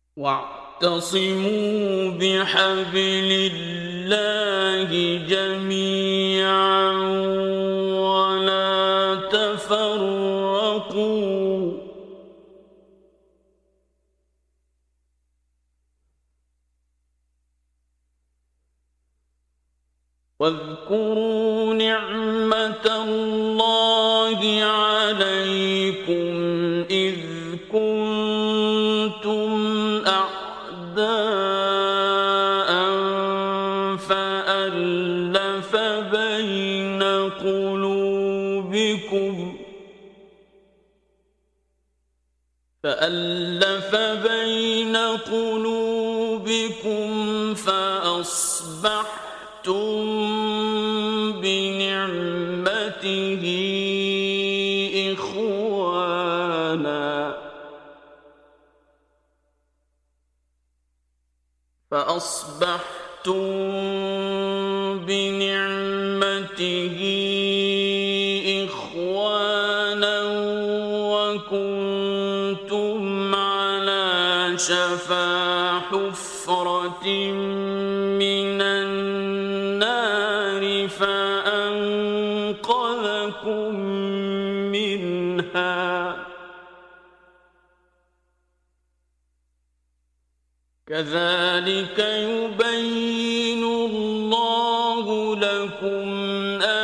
واعتصموا بحبل الله جميعا ولا تفرقوا واذكروا نعمة الله عليكم إذ كنتم أعداء فألف بين قلوبكم فأصبحتم بنعمته إخوانا وكنتم على شفا حفرة من النار فأنقذكم منها كذلك يبين الله لكم